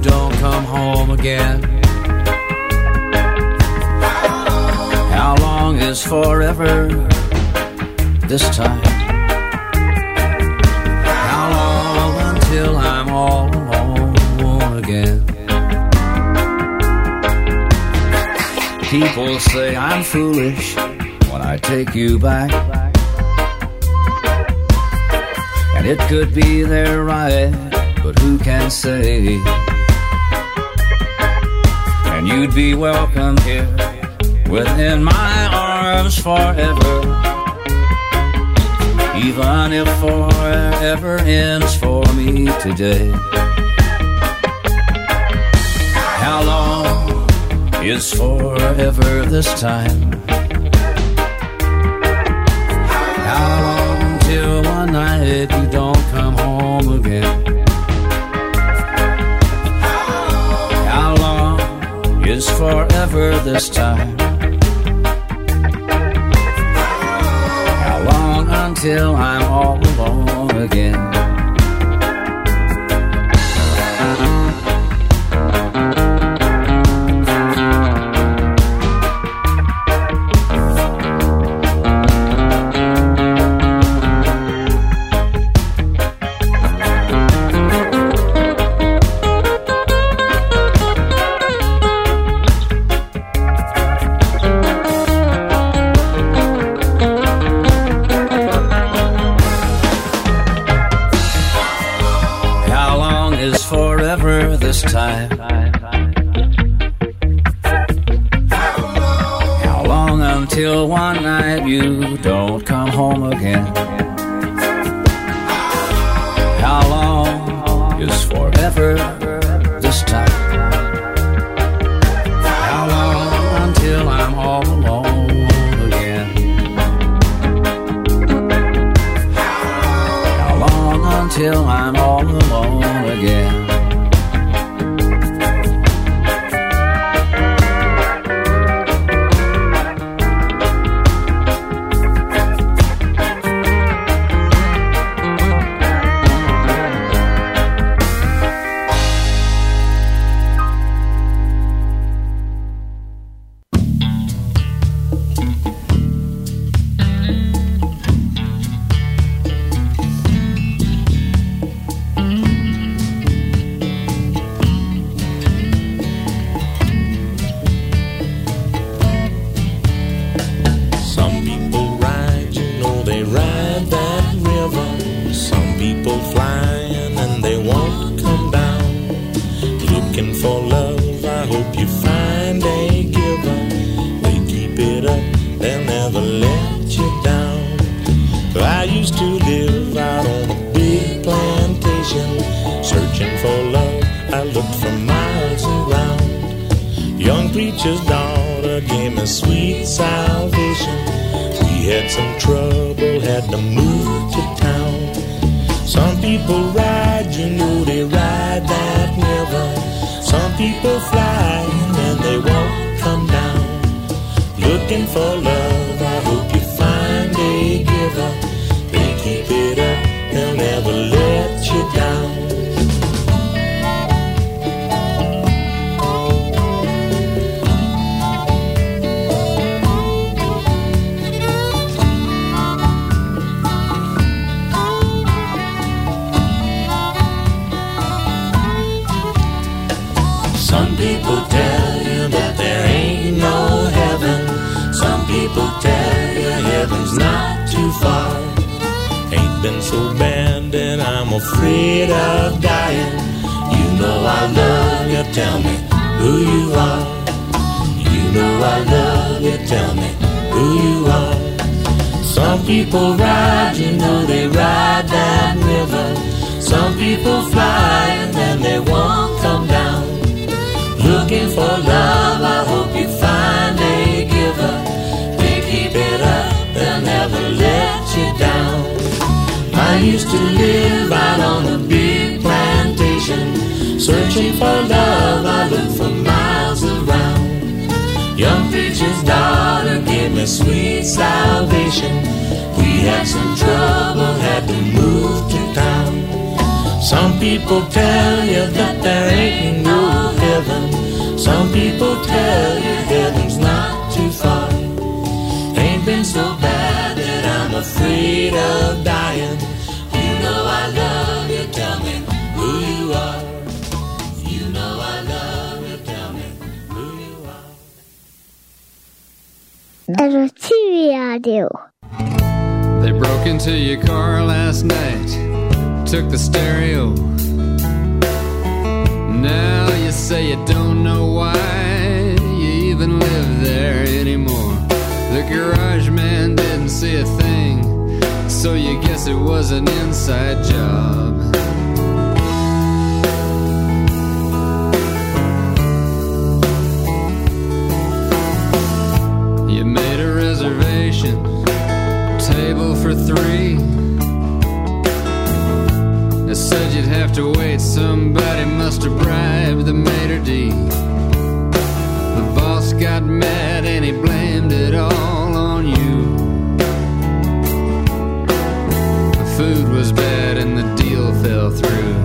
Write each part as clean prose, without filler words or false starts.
don't come home again. How long is forever this time? How long until I'm all alone again? People say I'm foolish when I take you back, and it could be they're right, but who can say? And you'd be welcome here within my arms forever, even if forever ends for me today. How long is forever this time? How long until one night you don't come home again? How long is forever this time? How long until I'm all alone again? Time. How long until one night you don't come home again? How long is forever this time? How long until I'm all alone again? How long until I'm all alone again? Searching for love, I look for miles around. Young preacher's daughter gave me sweet salvation. We had some trouble, had to move to town. Some people tell you that there ain't no people tell you heaven's not too far. Ain't been so bad that I'm afraid of dying. You know I love you, tell me who you are. You know I love you, tell me who you are. Radio. They broke into your car last night, took the stereo. Now you say you don't know why you even live there anymore. The garage man didn't see a thing, so you guess it was an inside job. You made a reservation, table for 3. They said you'd have to wait, somebody must have bribed the maitre d'. The boss got mad and he blamed it all on you. The food was bad and the deal fell through.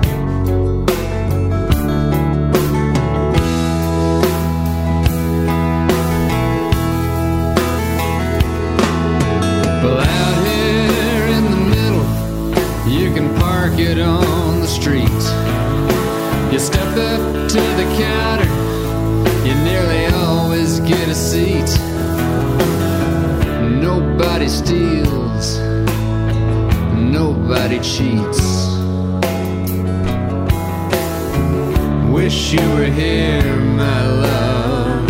Well, out here in the middle, you can park it on the street. You step up to the counter, you nearly always get a seat. Nobody steals, nobody cheats. Wish you were here, my love.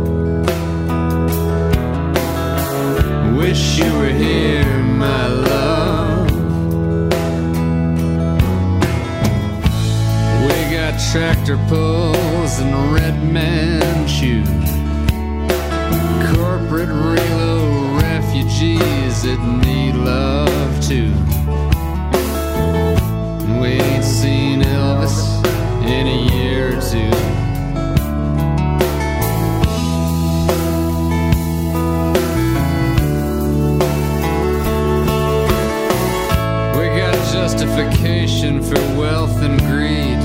Wish you were here, my love. We got tractor pulls and red man shoes, corporate reload refugees that need love too. We ain't seen Elvis in a year or two. We got justification for wealth and greed.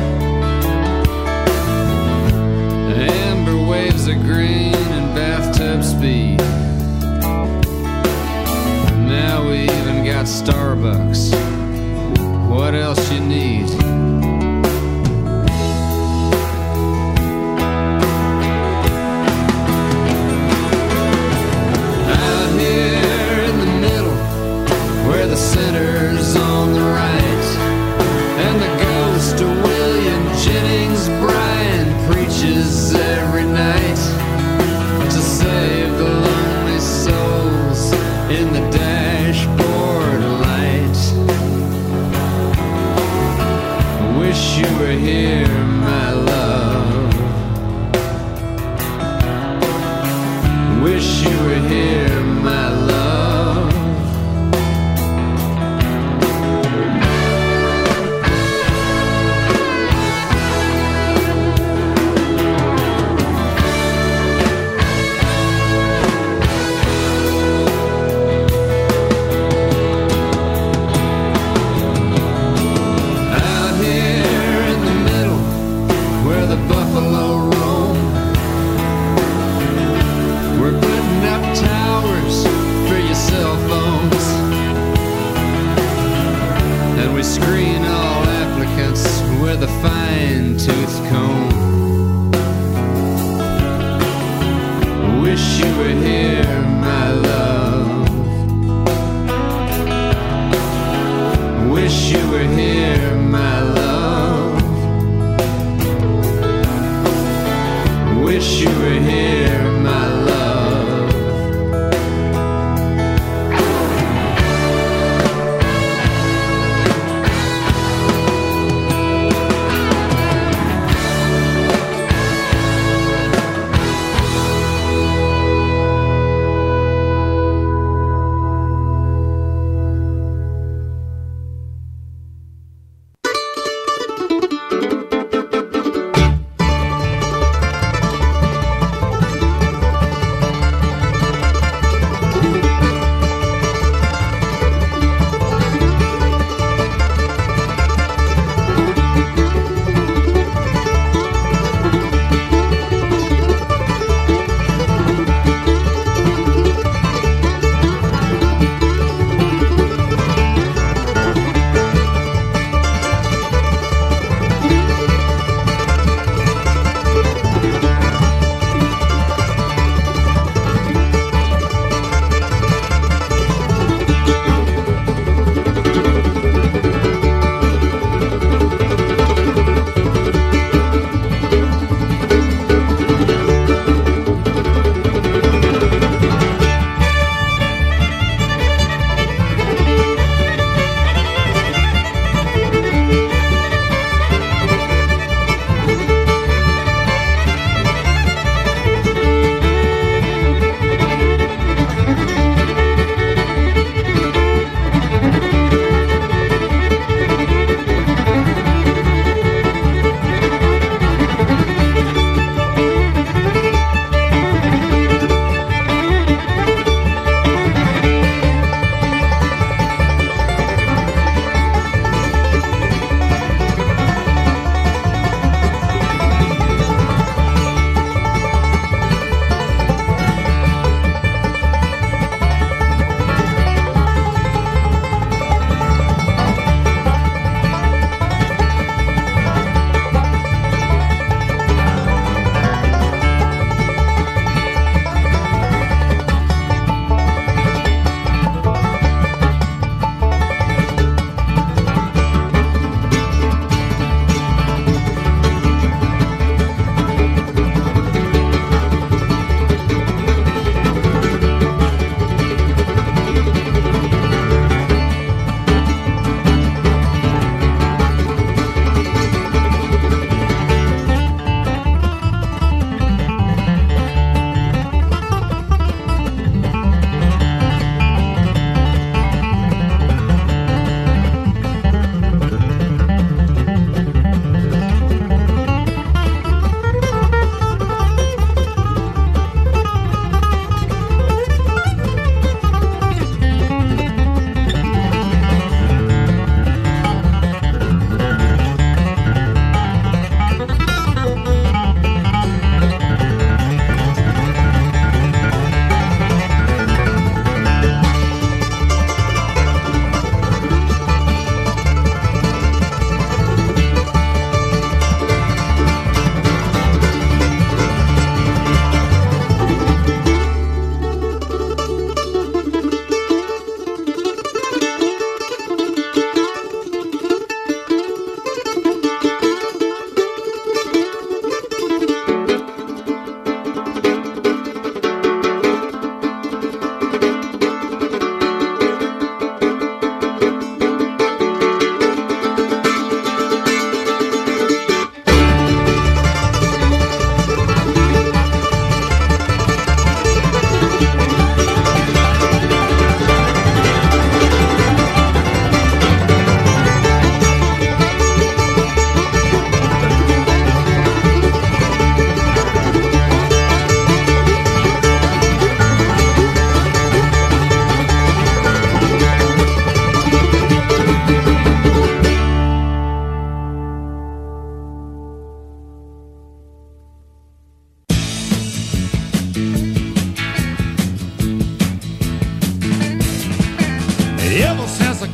Amber waves of green and bathtub speed. Now we even got Starbucks. What else you need? Out here in the middle, where the center's on the right, and the ghost of William Jennings Bryan preaches every night to save the lonely souls in the dashboard light. Wish you were here, my love. Wish you were here, my love. Out here in the middle, where the buffalo roam, we're putting up towers for your cell phones, and we screen all applicants with a fine-tooth comb. Wish you were here, my love. Wish you were here, my love. Wish you were here, my love.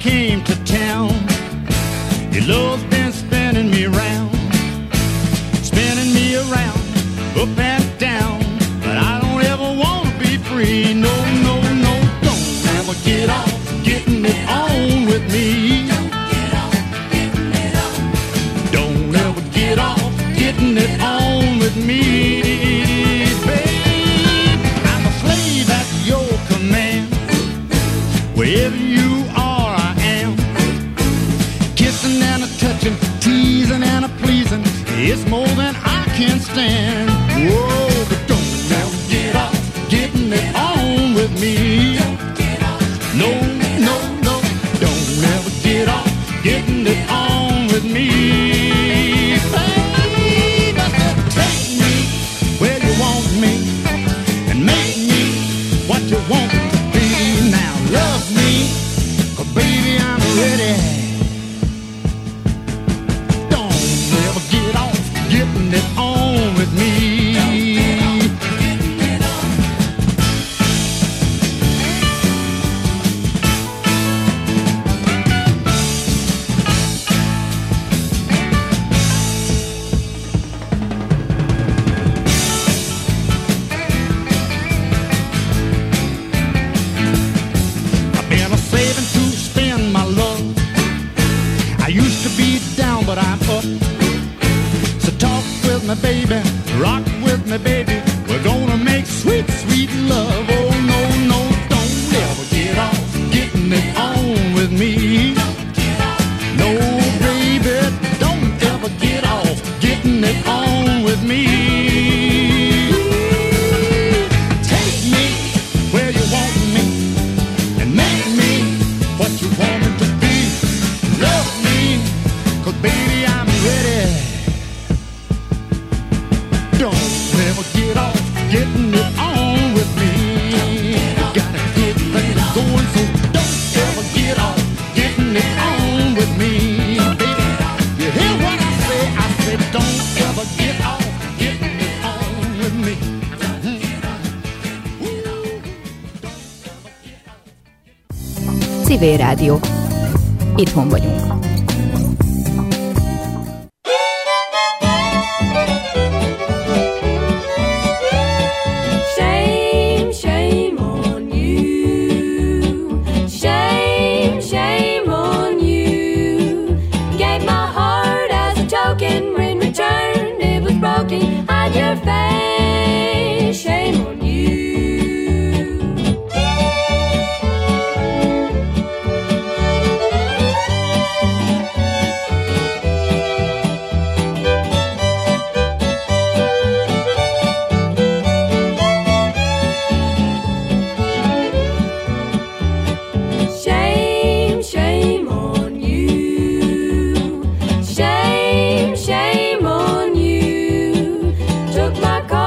came to town. Your love's been spinning me around, up and down. But I don't ever want to be free. No, no, no, don't ever get off getting it on with me. Don't ever get off getting it on with me. Babe, I'm a slave at your command. Wherever you are, I am. Kissing and a touching, teasing and a pleasing, it's more than I can stand. Whoa, but don't ever get off getting it on with me. No, no, no, don't ever get off getting it on with me. Baby, take me where you want me and make me what you want to be. Now love me, 'cause baby I'm ready. Don't ever get off getting it on with me. Baby, rock with me, baby. We're gonna make sweet, sweet love. Oh, no, no, don't ever get off getting it on with me. No, baby, don't ever get off getting it on with me. Take me where you want me and make me what you want it to be. Love me, 'cause baby, I'm ready. Don't ever get off getting it on with me. Gotta get things going, so don't ever get off getting it on with me. Baby, you hear what I say? I said don't ever get off getting it on with me. Civil Rádió. Itthon vagyunk. On your face, shame on you. Shame, shame on you. Shame, shame on you. Took my car.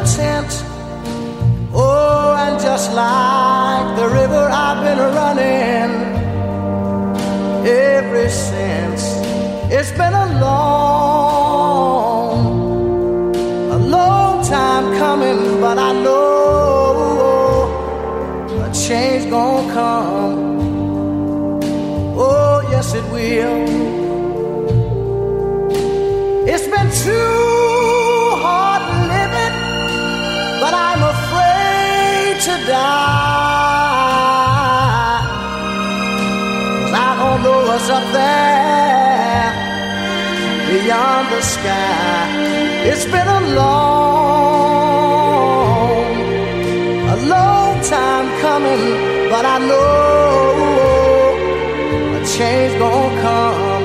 tent. Oh, and just like the river I've been running ever since. It's been a long time coming, but I know a change gonna come. Oh, yes it will. It's been too hard living, but I'm afraid to die. 'Cause I don't know what's up there beyond the sky. It's been a long time coming, but I know a change gonna come.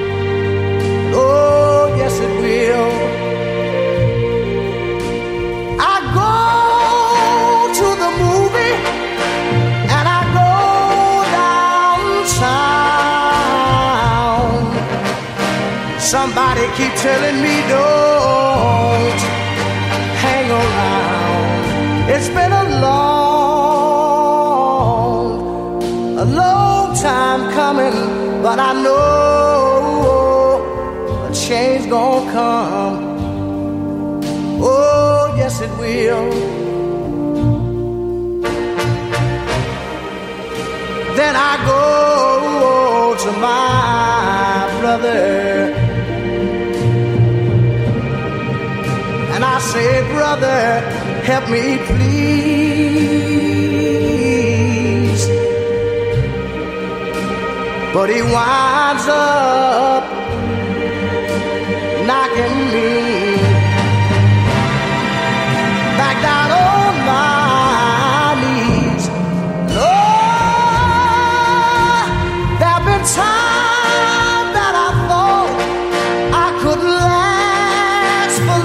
Oh, yes it will. I go to the movie and I go downtown. Somebody keep telling me don't hang around. It's been a long time coming, but I know a change gonna come. Oh, yes it will. Then I go to my brother and I say, brother, help me please. But he winds up knocking me back down on my knees. Lord, there've been times that I thought I could last for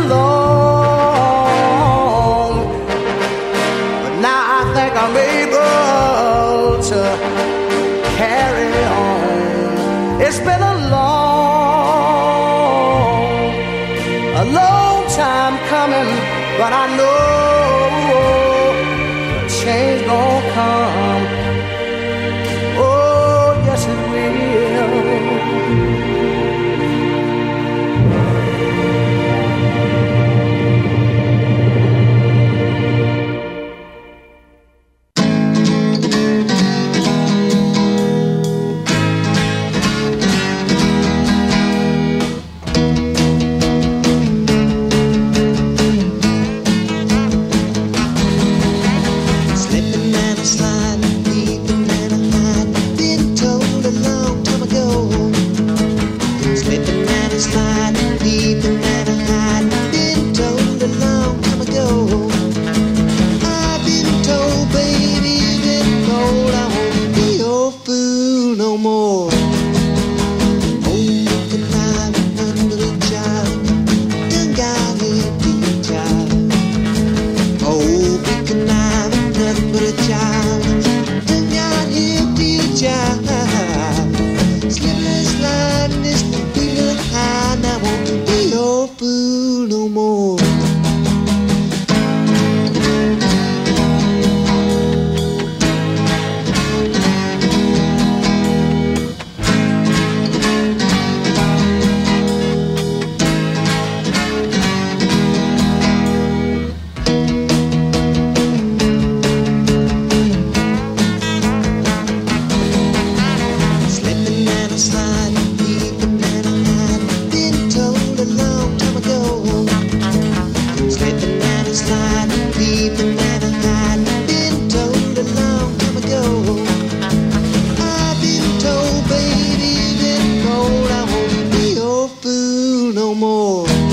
long, but now I think I'm able to carry on. It's been a long time coming, but I know a change gonna come. Oh, yes it will. no more.